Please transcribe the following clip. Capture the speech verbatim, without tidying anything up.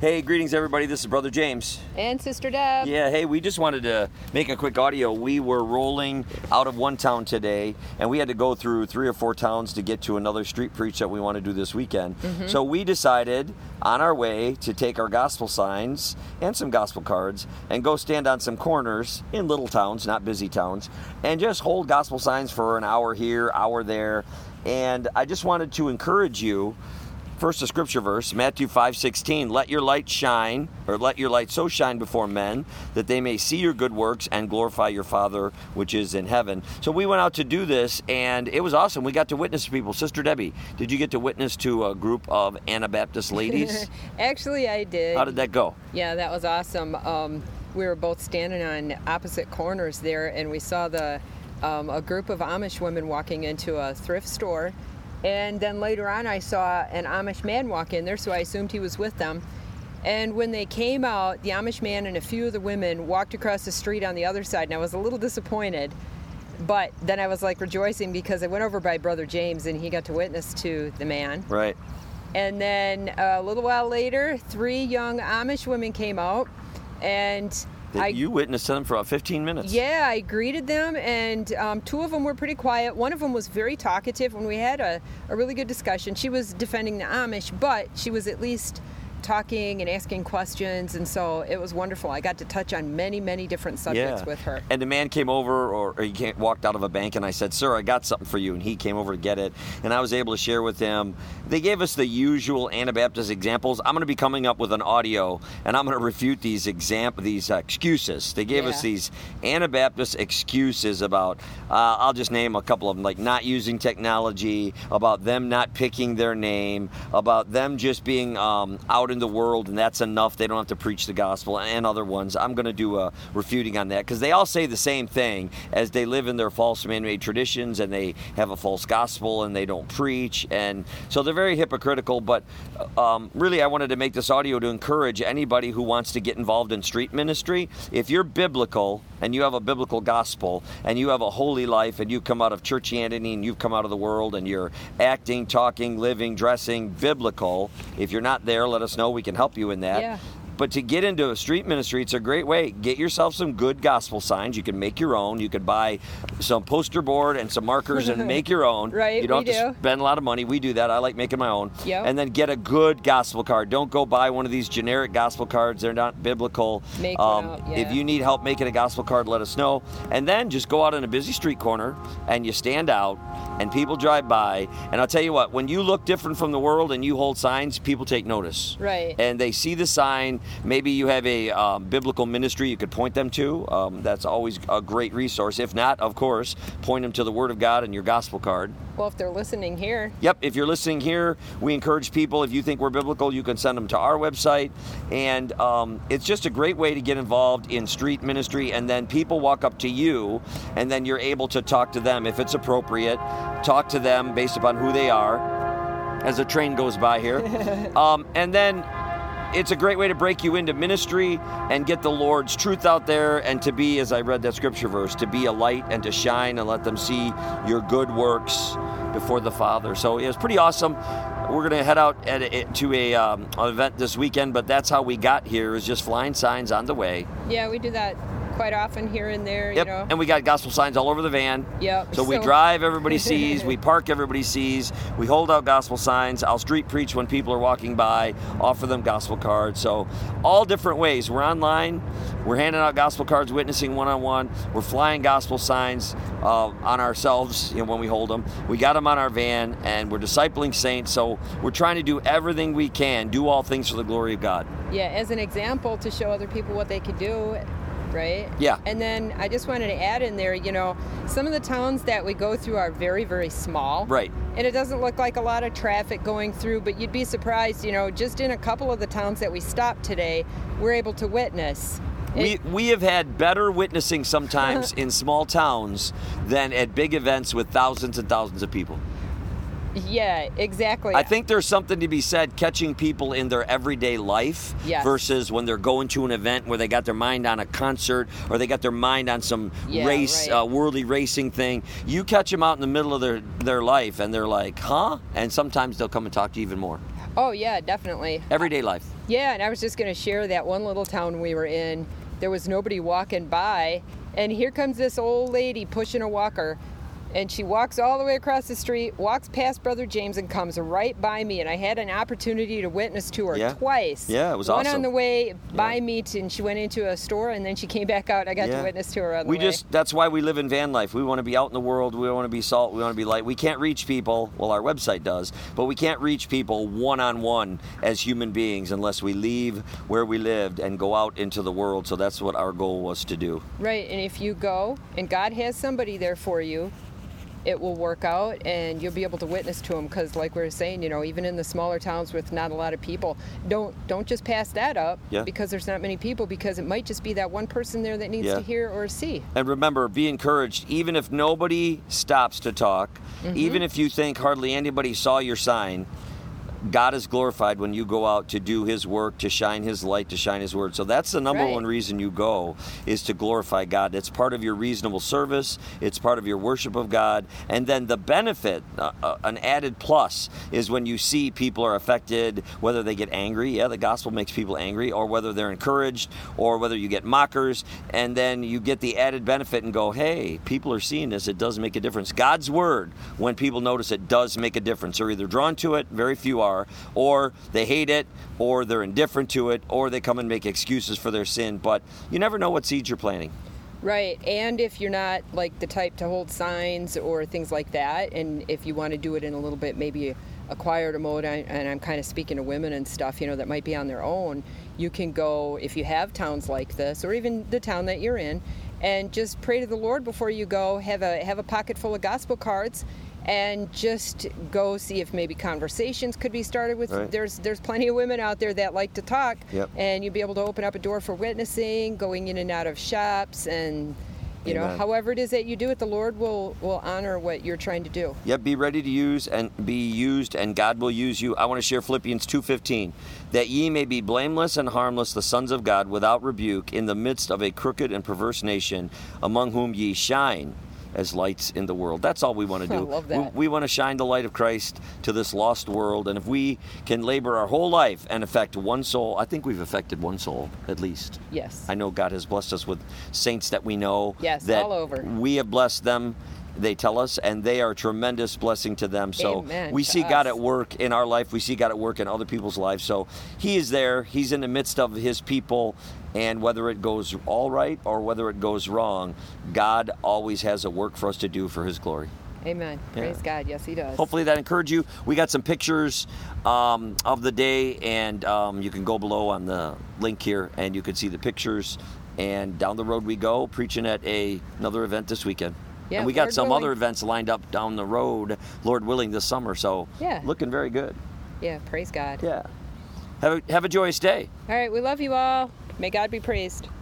Hey, greetings everybody. This is Brother James. And Sister Deb. Yeah, hey, we just wanted to make a quick audio. We were rolling out of one town today, and we had to go through three or four towns to get to another street preach that we want to do this weekend. Mm-hmm. So we decided on our way to take our gospel signs and some gospel cards and go stand on some corners in little towns, not busy towns, and just hold gospel signs for an hour here, hour there. And I just wanted to encourage you. First, a scripture verse, Matthew five sixteen, let your light shine, or let your light so shine before men, that they may see your good works and glorify your Father which is in heaven. So we went out to do this, and it was awesome. We got to witness to people. Sister Debbie, did you get to witness to a group of Anabaptist ladies? Actually, I did. How did that go? Yeah, that was awesome. Um, we were both standing on opposite corners there, and we saw the um, a group of Amish women walking into a thrift store. And then later on, I saw an Amish man walk in there, so I assumed he was with them. And when they came out, the Amish man and a few of the women walked across the street on the other side, and I was a little disappointed. But then I was like rejoicing because I went over by Brother James, and he got to witness to the man. Right. And then a little while later, three young Amish women came out, and That I, you witnessed to them for about fifteen minutes. Yeah, I greeted them, and um, two of them were pretty quiet. One of them was very talkative, and we had a, a really good discussion. She was defending the Amish, but she was at least talking and asking questions, and so it was wonderful. I got to touch on many, many different subjects yeah. with her. And the man came over, or, or he came, walked out of a bank, and I said, sir, I got something for you, and he came over to get it, and I was able to share with him. They gave us the usual Anabaptist examples. I'm going to be coming up with an audio, and I'm going to refute these example, these uh, excuses. They gave yeah. us these Anabaptist excuses about, uh, I'll just name a couple of them, like not using technology, about them not picking their name, about them just being um, out in the world, and that's enough. They don't have to preach the gospel, and other ones. I'm going to do a refuting on that, because they all say the same thing, as they live in their false man-made traditions, and they have a false gospel, and they don't preach, and so they're very hypocritical. But um, really, I wanted to make this audio to encourage anybody who wants to get involved in street ministry. If you're biblical, and you have a biblical gospel, and you have a holy life, and you come out of churchianity, and you've come out of the world, and you're acting, talking, living, dressing biblical, if you're not there, let us know. We can help you in that. Yeah. But to get into a street ministry, it's a great way. Get yourself some good gospel signs. You can make your own. You could buy some poster board and some markers and make your own. Right, You don't we have to do. spend a lot of money. We do that. I like making my own. Yep. And then get a good gospel card. Don't go buy one of these generic gospel cards. They're not biblical. Make one out, yeah. If you need help making a gospel card, let us know. And then just go out in a busy street corner and you stand out and people drive by. And I'll tell you what, when you look different from the world and you hold signs, people take notice. Right. And they see the sign. Maybe you have a um, biblical ministry you could point them to. Um, that's always a great resource. If not, of course, point them to the Word of God and your gospel card. Well, if they're listening here. Yep, if you're listening here, we encourage people, if you think we're biblical, you can send them to our website. And um, it's just a great way to get involved in street ministry. And then people walk up to you, and then you're able to talk to them if it's appropriate. Talk to them based upon who they are as a train goes by here. um, and then it's a great way to break you into ministry and get the Lord's truth out there, and to be, as I read that scripture verse, to be a light and to shine and let them see your good works before the Father. So it was pretty awesome. We're going to head out at a, to a um, an event this weekend, but that's how we got here, is just flying signs on the way. Yeah, we do that quite often here and there, Yep, you know. and we got gospel signs all over the van. Yep. So we drive, everybody sees. We park, everybody sees. We hold out gospel signs. I'll street preach when people are walking by, offer them gospel cards. So all different ways. We're online. We're handing out gospel cards, witnessing one-on-one. We're flying gospel signs uh, on ourselves, you know, when we hold them. We got them on our van, and we're discipling saints. So we're trying to do everything we can, do all things for the glory of God. Yeah, as an example to show other people what they could do. Right? Yeah. And then I just wanted to add in there, you know, some of the towns that we go through are very, very small. Right. And it doesn't look like a lot of traffic going through, but you'd be surprised, you know, just in a couple of the towns that we stopped today, we're able to witness. We It- we have had better witnessing sometimes in small towns than at big events with thousands and thousands of people. Yeah, exactly. I think there's something to be said catching people in their everyday life Yes. versus when they're going to an event where they got their mind on a concert or they got their mind on some Yeah, race, right. uh, worldly racing thing. You catch them out in the middle of their, their life and they're like, huh? And sometimes they'll come and talk to you even more. Oh, yeah, definitely. Everyday life. Yeah, and I was just going to share that one little town we were in. There was nobody walking by, and here comes this old lady pushing a walker. And she walks all the way across the street, walks past Brother James, and comes right by me. And I had an opportunity to witness to her Yeah. twice. Yeah, it was One awesome. on the way by Yeah. me, to, and she went into a store, and then she came back out. I got Yeah. to witness to her on the We way. just, that's why we live in van life. We want to be out in the world. We want to be salt. We want to be light. We can't reach people. Well, our website does, but we can't reach people one-on-one as human beings unless we leave where we lived and go out into the world. So that's what our goal was to do. Right, and if you go, and God has somebody there for you, it will work out, and you'll be able to witness to them. Because, like we were saying, you know, even in the smaller towns with not a lot of people, don't don't just pass that up Yeah. because there's not many people. Because it might just be that one person there that needs Yeah. to hear or see. And remember, be encouraged. Even if nobody stops to talk, Mm-hmm. even if you think hardly anybody saw your sign, God is glorified when you go out to do His work, to shine His light, to shine His word. So that's the number Right. one reason you go, is to glorify God. It's part of your reasonable service. It's part of your worship of God. And then the benefit, uh, uh, an added plus, is when you see people are affected, whether they get angry. Yeah, the gospel makes people angry, or whether they're encouraged, or whether you get mockers. And then you get the added benefit and go, hey, people are seeing this. It does make a difference. God's word, when people notice it, does make a difference. They're either drawn to it, very few are, or they hate it, or they're indifferent to it, or they come and make excuses for their sin. But you never know what seeds you're planting. Right, and if you're not like the type to hold signs or things like that, and if you want to do it in a little bit maybe a quieter mode, and I'm kind of speaking to women and stuff, you know, that might be on their own, you can go, if you have towns like this, or even the town that you're in, and just pray to the Lord before you go. Have a have a pocket full of gospel cards, and just go see if maybe conversations could be started with. Right. There's there's plenty of women out there that like to talk, Yep. and you'd be able to open up a door for witnessing, going in and out of shops, and you know, Amen. however it is that you do it, the Lord will will honor what you're trying to do. Yep, be ready to use and be used, and God will use you. I want to share Philippians two fifteen, that ye may be blameless and harmless, the sons of God, without rebuke, in the midst of a crooked and perverse nation, among whom ye shine as lights in the world. That's all we want to do. I love that. We, we want to shine the light of Christ to this lost world, and if we can labor our whole life and affect one soul, I think we've affected one soul at least. Yes. I know God has blessed us with saints that we know. Yes, that all over. we have blessed them, they tell us, and they are a tremendous blessing to them. So Amen we to see God us. at work in our life. We see God at work in other people's lives. So He is there. He's in the midst of His people. And whether it goes all right or whether it goes wrong, God always has a work for us to do for His glory. Amen. Yeah. Praise God. Yes, He does. Hopefully that encouraged you. We got some pictures um, of the day, and um, you can go below on the link here, and you can see the pictures. And down the road we go, preaching at a, another event this weekend. Yeah, and we got Lord some willing. other events lined up down the road, Lord willing, this summer. So Yeah. looking very good. Yeah, praise God. Yeah. Have a, have a joyous day. All right, we love you all. May God be praised.